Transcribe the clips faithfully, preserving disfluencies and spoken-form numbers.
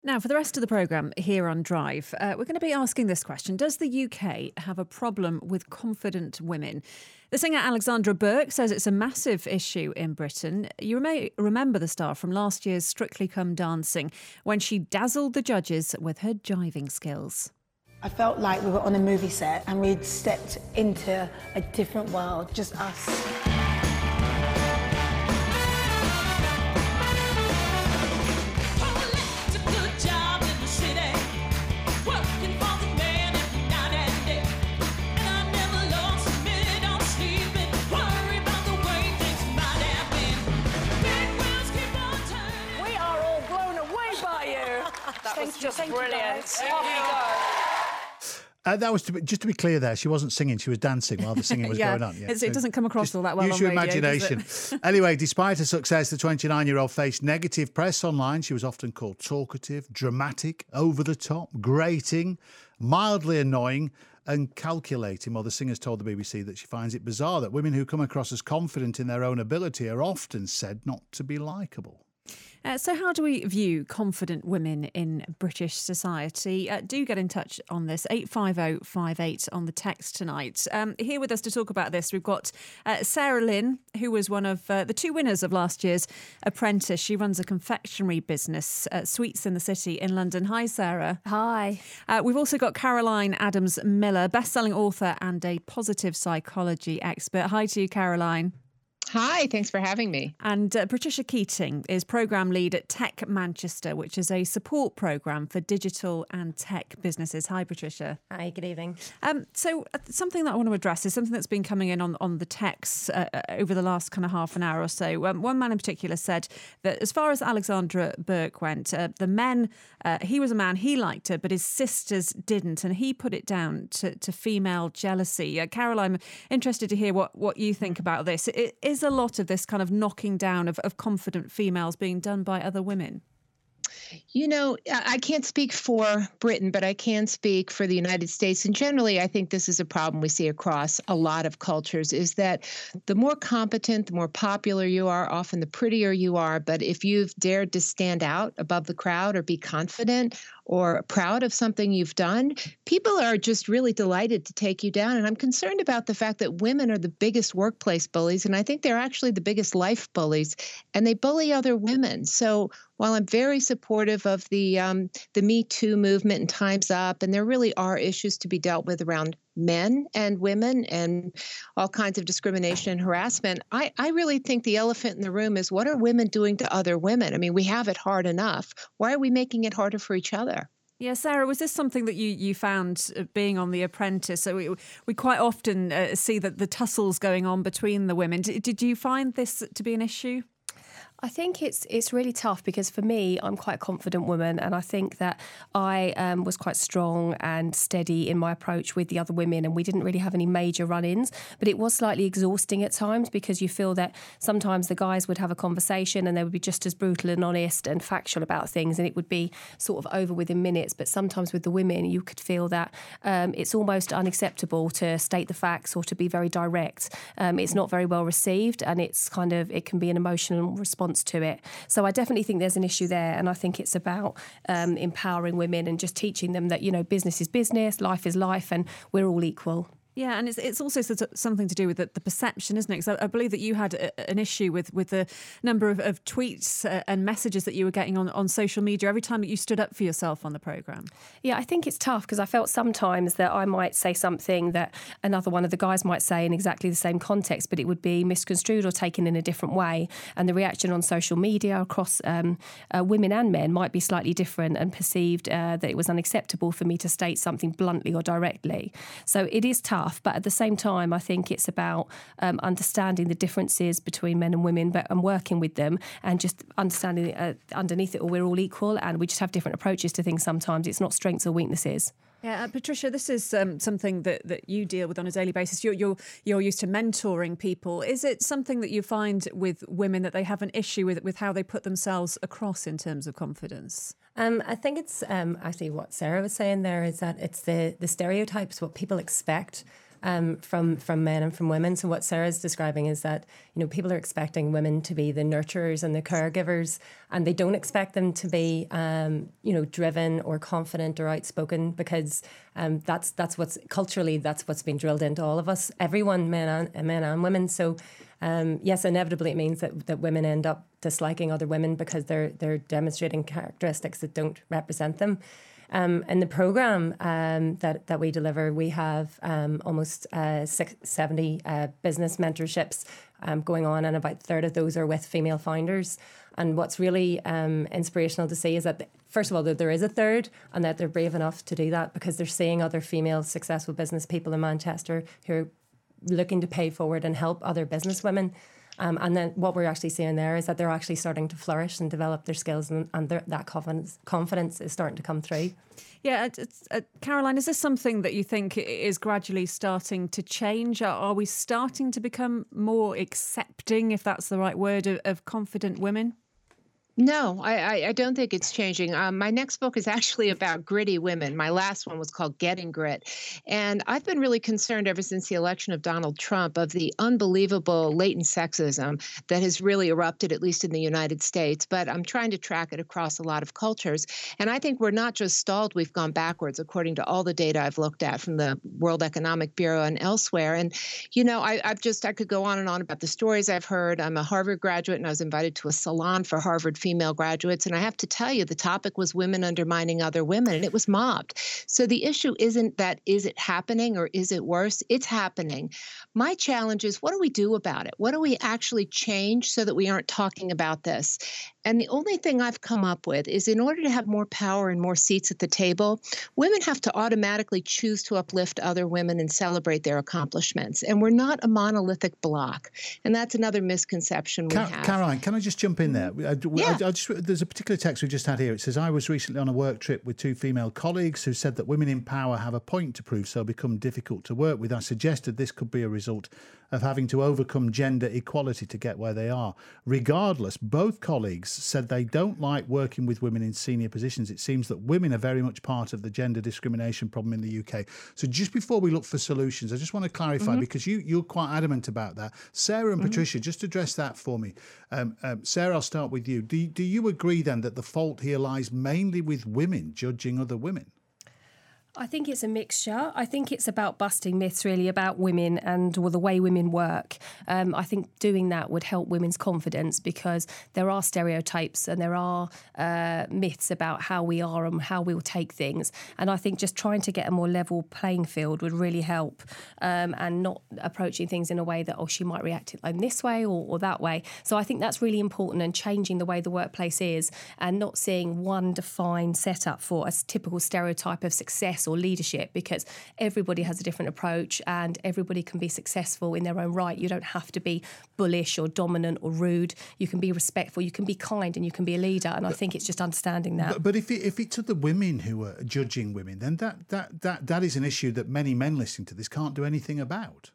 Now, for the rest of the programme here on Drive, uh, we're going to be asking this question. Does the U K have a problem with confident women? The singer Alexandra Burke says it's a massive issue in Britain. You may remember the star from last year's Strictly Come Dancing when she dazzled the judges with her jiving skills. I felt like we were on a movie set and we'd stepped into a different world, just us. That was just brilliant. Uh, that was to be, just to be clear there. She wasn't singing; she was dancing while the singing was yeah, going on. Yeah, it so doesn't come across all that well. Use on your radio, imagination. Anyway, despite her success, the twenty-nine-year-old faced negative press online. She was often called talkative, dramatic, over the top, grating, mildly annoying, and calculating. Well, the singer's told the B B C that she finds it bizarre that women who come across as confident in their own ability are often said not to be likeable. Uh, so how do we view confident women in British society? Uh, do get in touch on this, eight five oh five eight on the text tonight. Um, here with us to talk about this, we've got uh, Sarah Lynn, who was one of uh, the two winners of last year's Apprentice. She runs a confectionery business, uh, Sweets in the City in London. Hi, Sarah. Hi. Uh, we've also got Caroline Adams-Miller, best-selling author and a positive psychology expert. Hi to you, Caroline. Hi, thanks for having me. And uh, Patricia Keating is programme lead at Tech Manchester, which is a support programme for digital and tech businesses. Hi, Patricia. Hi, good evening. Um, so uh, something that I want to address is something that's been coming in on, on the texts uh, over the last kind of half an hour or so. Um, one man in particular said that as far as Alexandra Burke went, uh, the men, uh, he was a man, he liked her, but his sisters didn't. And he put it down to, to female jealousy. Uh, Caroline, I'm interested to hear what, what you think about this. It, is a lot of this kind of knocking down of, of confident females being done by other women? You know, I can't speak for Britain, but I can speak for the United States. And generally, I think this is a problem we see across a lot of cultures, is that the more competent, the more popular you are, often the prettier you are. But if you've dared to stand out above the crowd or be confident or proud of something you've done, people are just really delighted to take you down. And I'm concerned about the fact that women are the biggest workplace bullies, and I think they're actually the biggest life bullies, and they bully other women. So while I'm very supportive of the um, the Me Too movement and Time's Up, and there really are issues to be dealt with around men and women and all kinds of discrimination and harassment, I, I really think the elephant in the room is, what are women doing to other women? I mean, we have it hard enough. Why are we making it harder for each other? Yeah, Sarah, was this something that you, you found being on The Apprentice? So we, we quite often uh, see that the tussles going on between the women. Did, did you find this to be an issue? I think it's it's really tough because for me, I'm quite a confident woman, and I think that I um, was quite strong and steady in my approach with the other women, and we didn't really have any major run-ins, but it was slightly exhausting at times because you feel that sometimes the guys would have a conversation and they would be just as brutal and honest and factual about things, and it would be sort of over within minutes. But sometimes with the women, you could feel that um, it's almost unacceptable to state the facts or to be very direct. Um, it's not very well received, and it's kind of, it can be an emotional response to it. So I definitely think there's an issue there, and I think it's about um, empowering women and just teaching them that, you know, business is business, life is life, and we're all equal. Yeah, and it's it's also something to do with the, the perception, isn't it? Because I, I believe that you had a, an issue with, with the number of, of tweets uh, and messages that you were getting on, on social media every time that you stood up for yourself on the programme. Yeah, I think it's tough because I felt sometimes that I might say something that another one of the guys might say in exactly the same context, but it would be misconstrued or taken in a different way. And the reaction on social media across um, uh, women and men might be slightly different and perceived uh, that it was unacceptable for me to state something bluntly or directly. So it is tough. But at the same time, I think it's about um, understanding the differences between men and women, but and working with them and just understanding uh, underneath it all, we're all equal and we just have different approaches to things sometimes. It's not strengths or weaknesses. Yeah, uh, Patricia, this is um, something that, that you deal with on a daily basis. You're, you're you're used to mentoring people. Is it something that you find with women that they have an issue with with how they put themselves across in terms of confidence? Um, I think it's um, actually what Sarah was saying there is that it's the, the stereotypes, what people expect um, from from men and from women. So what Sarah's describing is that, you know, people are expecting women to be the nurturers and the caregivers, and they don't expect them to be, um, you know, driven or confident or outspoken, because um, that's that's what's culturally that's what's been drilled into all of us, everyone, men and men and women. So. Um, yes, inevitably it means that, that women end up disliking other women because they're they're demonstrating characteristics that don't represent them. Um, in the programme um, that, that we deliver, we have um, almost uh, six, seventy uh, business mentorships um, going on, and about a third of those are with female founders. And what's really um, inspirational to see is that, the, first of all, that there is a third, and that they're brave enough to do that because they're seeing other female successful business people in Manchester who are looking to pay forward and help other business women. Um, and then what we're actually seeing there is that they're actually starting to flourish and develop their skills, and, and that confidence, confidence is starting to come through. Yeah, it's, uh, Caroline, is this something that you think is gradually starting to change? Are, are we starting to become more accepting, if that's the right word, of, of confident women? No, I, I don't think it's changing. Um, my next book is actually about gritty women. My last one was called Getting Grit. And I've been really concerned ever since the election of Donald Trump of the unbelievable latent sexism that has really erupted, at least in the United States. But I'm trying to track it across a lot of cultures. And I think we're not just stalled, we've gone backwards, according to all the data I've looked at from the World Economic Bureau and elsewhere. And, you know, I, I've just, I could go on and on about the stories I've heard. I'm a Harvard graduate, and I was invited to a salon for Harvard female graduates. And I have to tell you, the topic was women undermining other women, and it was mobbed. So the issue isn't that, is it happening or is it worse? It's happening. My challenge is, what do we do about it? What do we actually change so that we aren't talking about this? And the only thing I've come up with is, in order to have more power and more seats at the table, women have to automatically choose to uplift other women and celebrate their accomplishments. And we're not a monolithic block. And that's another misconception we Car- have. Caroline, can I just jump in there? I, Yeah. I, I just, there's a particular text we just had here. It says, I was recently on a work trip with two female colleagues who said that women in power have a point to prove, so become difficult to work with. I suggested this could be a result of having to overcome gender equality to get where they are. Regardless, both colleagues said they don't like working with women in senior positions. It seems that women are very much part of the gender discrimination problem in the U K. So just before we look for solutions, I just want to clarify, mm-hmm. because you, you're quite adamant about that. Sarah and mm-hmm. Patricia, just address that for me. Um, um, Sarah, I'll start with you. Do, do you agree then that the fault here lies mainly with women judging other women? I think it's a mixture. I think it's about busting myths, really, about women and well, the way women work. Um, I think doing that would help women's confidence, because there are stereotypes and there are uh, myths about how we are and how we'll take things. And I think just trying to get a more level playing field would really help, um, and not approaching things in a way that, oh, she might react in this way or, or that way. So I think that's really important, and changing the way the workplace is, and not seeing one defined setup for a typical stereotype of success or leadership, because everybody has a different approach and everybody can be successful in their own right. You don't have to be bullish or dominant or rude. You can be respectful, you can be kind, and you can be a leader. And I think it's just understanding that. But, but if, it, if it's the women who are judging women, then that, that, that, that is an issue that many men listening to this can't do anything about.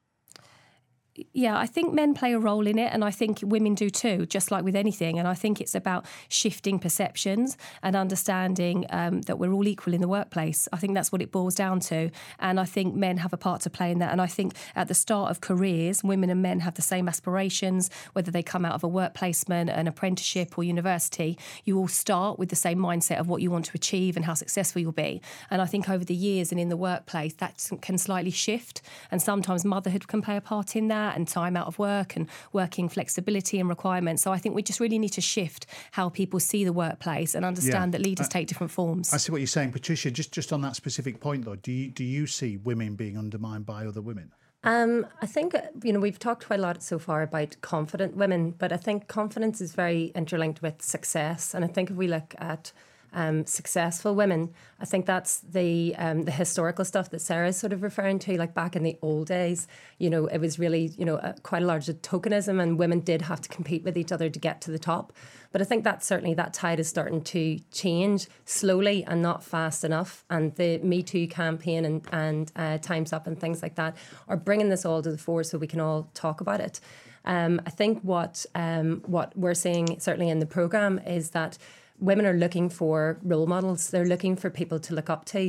Yeah, I think men play a role in it, and I think women do too, just like with anything. And I think it's about shifting perceptions and understanding um, that we're all equal in the workplace. I think that's what it boils down to. And I think men have a part to play in that. And I think at the start of careers, women and men have the same aspirations, whether they come out of a work placement, an apprenticeship or university. You all start with the same mindset of what you want to achieve and how successful you'll be. And I think over the years and in the workplace, that can slightly shift. And sometimes motherhood can play a part in that, and time out of work and working flexibility and requirements. So I think we just really need to shift how people see the workplace and understand yeah. that leaders uh, take different forms. I see what you're saying. Patricia, just, just on that specific point, though, do you, do you see women being undermined by other women? Um, I think, you know, we've talked quite a lot so far about confident women, but I think confidence is very interlinked with success. And I think if we look at Um, successful women, I think that's the um, the historical stuff that Sarah's sort of referring to, like back in the old days, you know, it was really, you know, a, quite a large tokenism, and women did have to compete with each other to get to the top. But I think that certainly that tide is starting to change slowly and not fast enough. And the Me Too campaign and, and uh, Time's Up and things like that are bringing this all to the fore so we can all talk about it. Um, I think what um, what we're seeing certainly in the programme is that women are looking for role models. They're looking for people to look up to.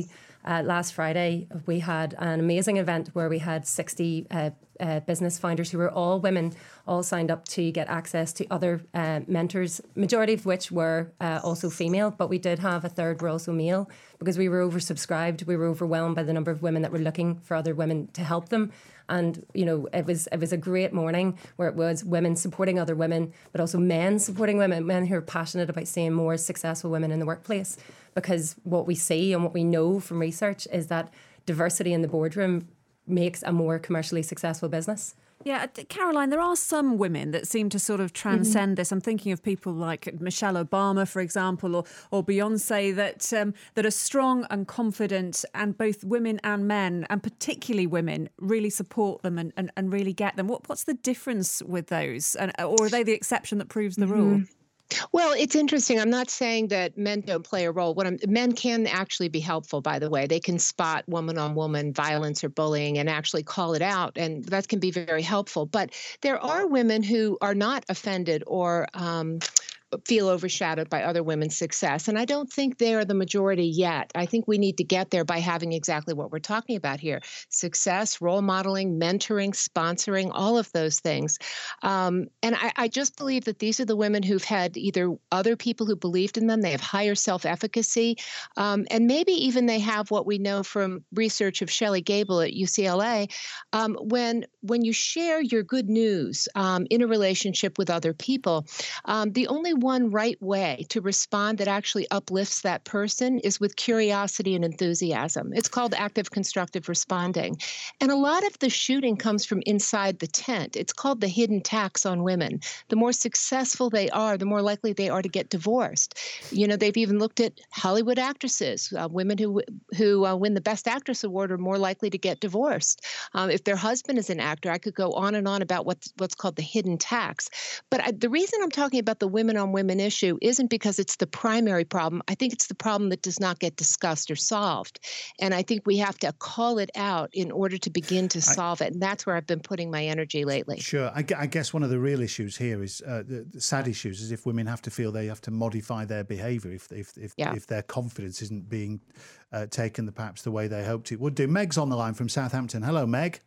Uh, last Friday, we had an amazing event where we had sixty uh, uh, business founders who were all women, all signed up to get access to other uh, mentors, majority of which were uh, also female, but we did have a third were also male because we were oversubscribed. We were overwhelmed by the number of women that were looking for other women to help them. And, you know, it was it was a great morning where it was women supporting other women, but also men supporting women, men who are passionate about seeing more successful women in the workplace. Because what we see and what we know from research is that diversity in the boardroom makes a more commercially successful business. Yeah, Caroline, there are some women that seem to sort of transcend mm-hmm. this. I'm thinking of people like Michelle Obama, for example, or or Beyonce, that um, that are strong and confident, and both women and men, and particularly women, really support them and, and, and really get them. What What's the difference with those? And, or are they the exception that proves the mm-hmm. rule? Well, it's interesting. I'm not saying that men don't play a role. What I'm, men can actually be helpful, by the way. They can spot woman-on-woman violence or bullying and actually call it out, and that can be very helpful. But there are women who are not offended or um, feel overshadowed by other women's success. And I don't think they are the majority yet. I think we need to get there by having exactly what we're talking about here: success, role modeling, mentoring, sponsoring, all of those things. Um, and I, I just believe that these are the women who've had either other people who believed in them, they have higher self-efficacy, um, and maybe even they have what we know from research of Shelley Gable at U C L A. Um, when, when you share your good news um, in a relationship with other people, um, the only one right way to respond that actually uplifts that person is with curiosity and enthusiasm. It's called active constructive responding. And a lot of the shooting comes from inside the tent. It's called the hidden tax on women. The more successful they are, the more likely they are to get divorced. You know, they've even looked at Hollywood actresses. Uh, women who who uh, win the Best Actress award are more likely to get divorced. Um, if their husband is an actor, I could go on and on about what's, what's called the hidden tax. But I, the reason I'm talking about the women on women issue isn't because it's the primary problem. I think it's the problem that does not get discussed or solved. And I think we have to call it out in order to begin to solve I, it. And that's where I've been putting my energy lately. Sure. I, I guess one of the real issues here is uh, the, the sad issues is if women have to feel they have to modify their behaviour if if if, yeah. if their confidence isn't being uh, taken the, perhaps the way they hoped it would do. Meg's on the line from Southampton. Hello, Meg.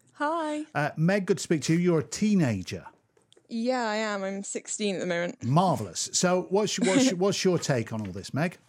Hi. Uh, Meg, good to speak to you. You're a teenager. Yeah, I am. I'm sixteen at the moment. Marvellous. So what's, what's, what's your take on all this, Meg?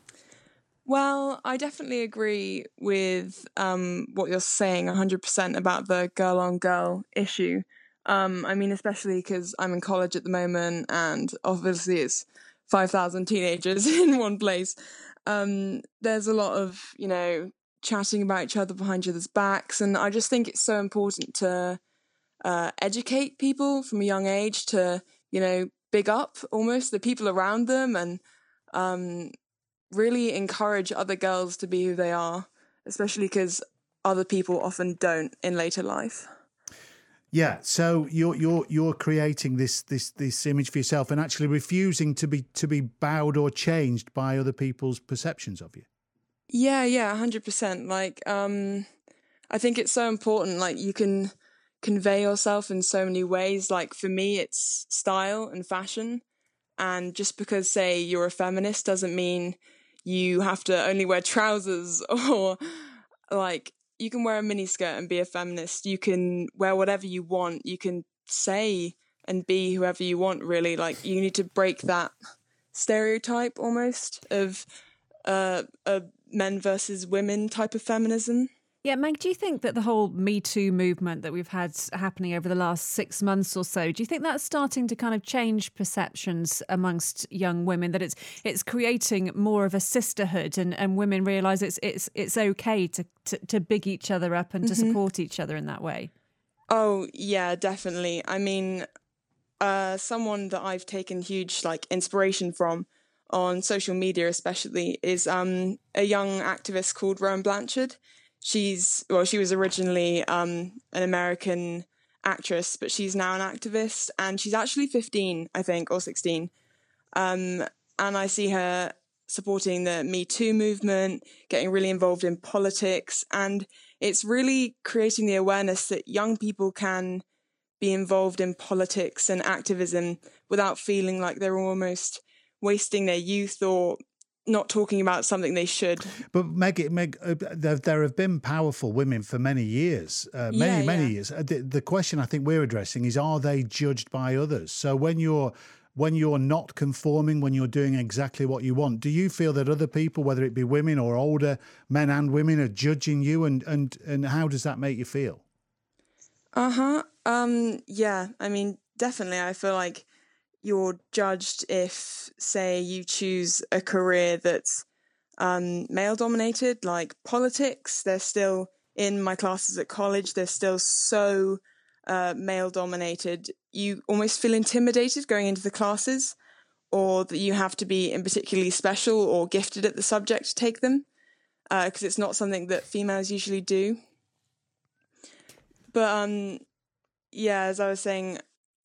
Well, I definitely agree with um, what you're saying one hundred percent about the girl-on-girl issue. Um, I mean, especially because I'm in college at the moment and obviously it's five thousand teenagers in one place. Um, there's a lot of, you know, chatting about each other behind each other's backs. And I just think it's so important to uh, educate people from a young age to, you know, big up almost the people around them and um, really encourage other girls to be who they are, especially because other people often don't in later life. Yeah, so you're you're you're creating this this this image for yourself and actually refusing to be to be bowed or changed by other people's perceptions of you. Yeah, yeah, one hundred percent. Like, um, I think it's so important. Like, you can convey yourself in so many ways. Like, for me, it's style and fashion. And just because, say, you're a feminist doesn't mean you have to only wear trousers or, like, you can wear a miniskirt and be a feminist. You can wear whatever you want. You can say and be whoever you want, really. Like, you need to break that stereotype almost of uh, a men versus women type of feminism. Yeah, Meg, do you think that the whole Me Too movement that we've had happening over the last six months or so, do you think that's starting to kind of change perceptions amongst young women, that it's it's creating more of a sisterhood and, and women realise it's it's it's okay to, to, to big each other up and mm-hmm. to support each other in that way? Oh, yeah, definitely. I mean, uh, someone that I've taken huge like inspiration from on social media especially is um, a young activist called Rowan Blanchard. She's, well, she was originally um, an American actress, but she's now an activist, and she's actually fifteen, I think, or sixteen. Um, and I see her supporting the Me Too movement, getting really involved in politics, and it's really creating the awareness that young people can be involved in politics and activism without feeling like they're almost wasting their youth or not talking about something they should. But Meg, Meg uh, there, there have been powerful women for many years, uh, many, Yeah, many yeah. years. Uh, The, the question I think we're addressing is, are they judged by others? So when you're when you're not conforming, when you're doing exactly what you want, do you feel that other people, whether it be women or older men and women, are judging you? And, and, and how does that make you feel? Uh-huh. Um, yeah, I mean, definitely. I feel like you're judged if, say, you choose a career that's um, male-dominated, like politics. They're still, in my classes at college, they're still so uh, male-dominated. You almost feel intimidated going into the classes, or that you have to be in particularly special or gifted at the subject to take them, because uh, it's not something that females usually do. But um, yeah, as I was saying,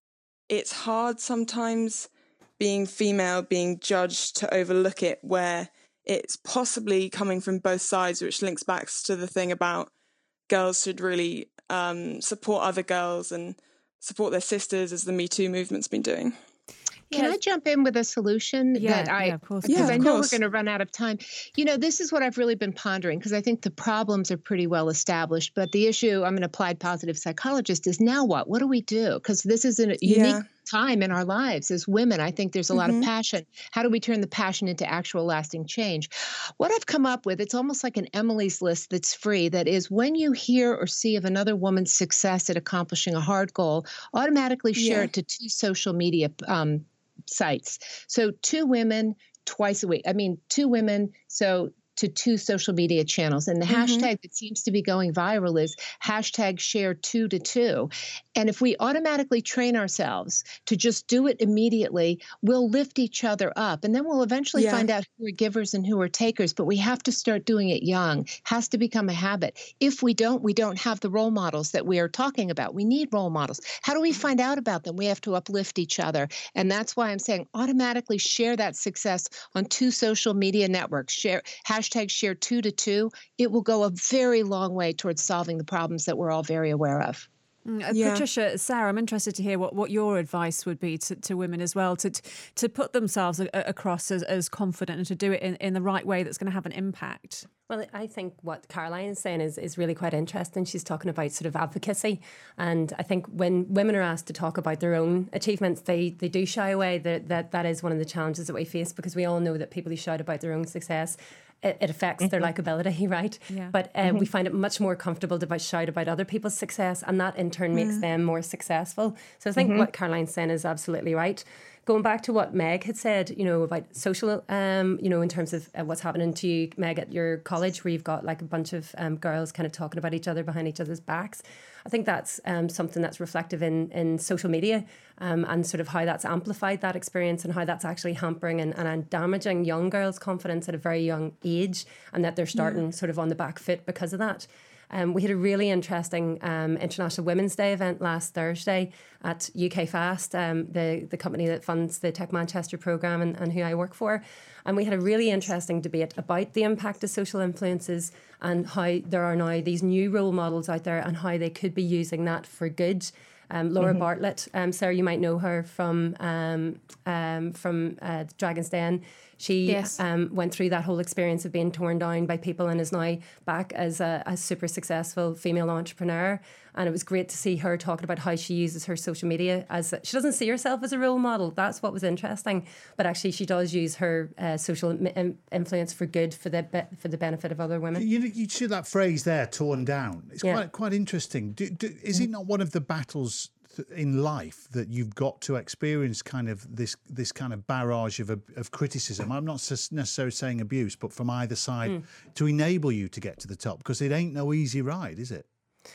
it's hard sometimes being female, being judged, to overlook it, where it's possibly coming from both sides, which links back to the thing about girls should really um, support other girls and support their sisters, as the Me Too movement's been doing. Can I jump in with a solution Yeah, that I, yeah, of course. because Yeah, of I know course. we're going to run out of time. You know, this is what I've really been pondering, because I think the problems are pretty well established. But the issue, I'm an applied positive psychologist, is now what? What do we do? Because this is a unique Yeah. time in our lives as women. I think there's a lot Mhm. of passion. How do we turn the passion into actual lasting change? What I've come up with, it's almost like an Emily's List that's free, that is, when you hear or see of another woman's success at accomplishing a hard goal, automatically share Yeah. it to two social media um, sites. So two women twice a week. I mean, two women. So to two social media channels. And the Mhm. hashtag that seems to be going viral is hashtag share two to two. And if we automatically train ourselves to just do it immediately, we'll lift each other up. And then we'll eventually Yeah. find out who are givers and who are takers. But we have to start doing it young. Has to become a habit. If we don't, we don't have the role models that we are talking about. We need role models. How do we find out about them? We have to uplift each other. And that's why I'm saying automatically share that success on two social media networks. Share hashtag share two to two. It will go a very long way towards solving the problems that we're all very aware of. Mm, uh, Yeah. Patricia, Sarah, I'm interested to hear what, what your advice would be to, to women as well, to to put themselves a, across as, as confident and to do it in, in the right way that's going to have an impact. Well, I think what Caroline is saying is, is really quite interesting. She's talking about sort of advocacy. And I think when women are asked to talk about their own achievements, they, they do shy away. That, that that is one of the challenges that we face, because we all know that people who shout about their own success, it, it affects their likability, right? Yeah. But uh, we find it much more comfortable to about shout about other people's success, and that in turn makes them more successful. So I think what Caroline's saying is absolutely right. Going back to what Meg had said, you know, about social, um, you know, in terms of uh, what's happening to you, Meg, at your college, where you've got like a bunch of um, girls kind of talking about each other behind each other's backs. I think that's um, something that's reflective in, in social media um, and sort of how that's amplified that experience, and how that's actually hampering and, and damaging young girls' confidence at a very young age, and that they're starting yeah. sort of on the back foot because of that. Um, we had a really interesting um, International Women's Day event last Thursday at U K Fast, um, the, the company that funds the Tech Manchester programme and, and who I work for. And we had a really interesting debate about the impact of social influences and how there are now these new role models out there and how they could be using that for good. Um, Laura mm-hmm. Bartlett, um, Sarah, you might know her from um, um, from uh, Dragon's Den. She yes. um, went through that whole experience of being torn down by people and is now back as a, a super successful female entrepreneur. And it was great to see her talking about how she uses her social media as a, she doesn't see herself as a role model. That's what was interesting. But actually, she does use her uh, social im- influence for good, for the be- for the benefit of other women. You you see that phrase there, torn down. It's Yeah. quite quite interesting. Do, do, is it not one of the battles in life that you've got to experience kind of this this kind of barrage of of criticism? I'm not necessarily saying abuse, but from either side mm. to enable you to get to the top, because it ain't no easy ride, is it?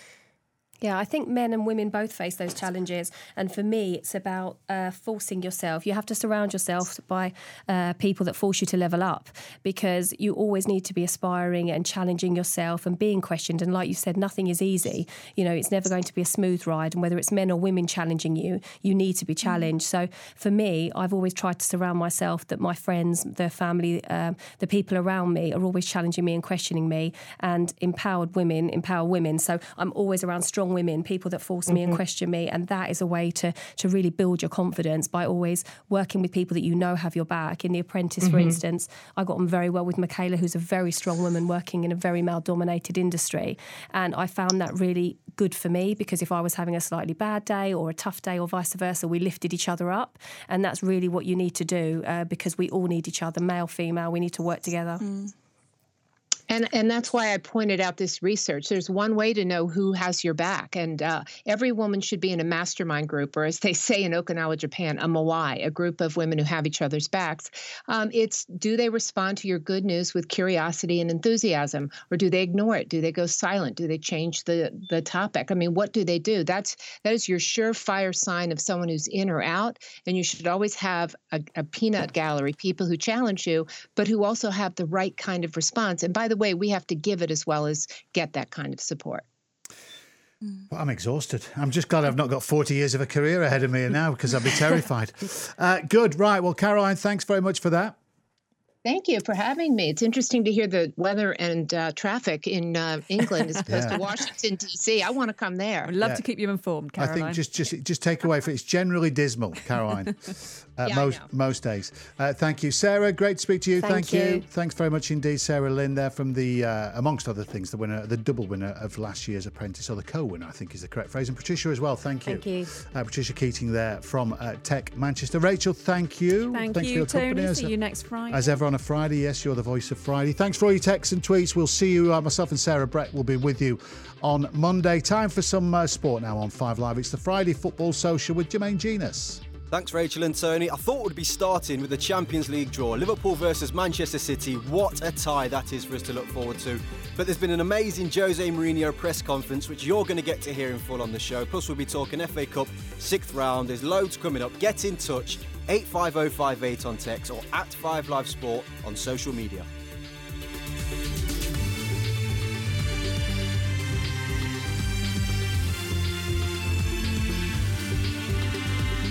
Yeah, I think men and women both face those challenges. And for me, it's about uh, forcing yourself. You have to surround yourself by uh, people that force you to level up, because you always need to be aspiring and challenging yourself and being questioned. And like you said, nothing is easy. You know, it's never going to be a smooth ride. And whether it's men or women challenging you, you need to be challenged. So for me, I've always tried to surround myself that my friends, their family, um, the people around me are always challenging me and questioning me, and empowered women empower women. So I'm always around strong strong women, people that force me mm-hmm. and question me. And that is a way to, to really build your confidence by always working with people that you know have your back. In The Apprentice, mm-hmm. for instance, I got on very well with Michaela, who's a very strong woman working in a very male-dominated industry. And I found that really good for me, because if I was having a slightly bad day or a tough day or vice versa, we lifted each other up. And that's really what you need to do, uh, because we all need each other, male, female, we need to work together. Mm. And and that's why I pointed out this research. There's one way to know who has your back. And uh, every woman should be in a mastermind group, or as they say in Okinawa, Japan, a moai, a group of women who have each other's backs. Um, it's, do they respond to your good news with curiosity and enthusiasm? Or do they ignore it? Do they go silent? Do they change the, the topic? I mean, what do they do? That's, that is your surefire sign of someone who's in or out. And you should always have a, a peanut gallery, people who challenge you, but who also have the right kind of response. And by the way, we have to give it as well as get that kind of support. Well, I'm exhausted. I'm just glad I've not got forty years of a career ahead of me now, because I'd be terrified. Uh, good. Right. Well, Caroline, thanks very much for that. Thank you for having me. It's interesting to hear the weather and uh, traffic in uh, England as opposed yeah. to Washington, D C. I want to come there. I'd love yeah. to keep you informed, Caroline. I think just just just take away from it. It's generally dismal, Caroline, uh, yeah, most most days. Uh, thank you, Sarah. Great to speak to you. Thank, thank you. you. Thanks very much indeed, Sarah Lynn, there from the, uh, amongst other things, the winner, the double winner of last year's Apprentice, or the co-winner, I think is the correct phrase. And Patricia as well. Thank you. Thank you. Uh, Patricia Keating there from uh, Tech Manchester. Rachel, thank you. Thank, thank you, you for your Tony. company. See as, you next Friday. As ever on a Friday, yes, you're the voice of Friday. Thanks for all your texts and tweets. We'll see you, uh, myself and Sarah Brett will be with you on Monday. Time for some uh, sport now on Five Live. It's the Friday Football Social with Jermaine Genus. Thanks, Rachel and Tony. I thought we'd be starting with the Champions League draw. Liverpool versus Manchester City. What a tie that is for us to look forward to. But there's been an amazing Jose Mourinho press conference, which you're going to get to hear in full on the show. Plus, we'll be talking F A Cup, sixth round. There's loads coming up. Get in touch. eight five oh five eight on text or at five live sport on social media.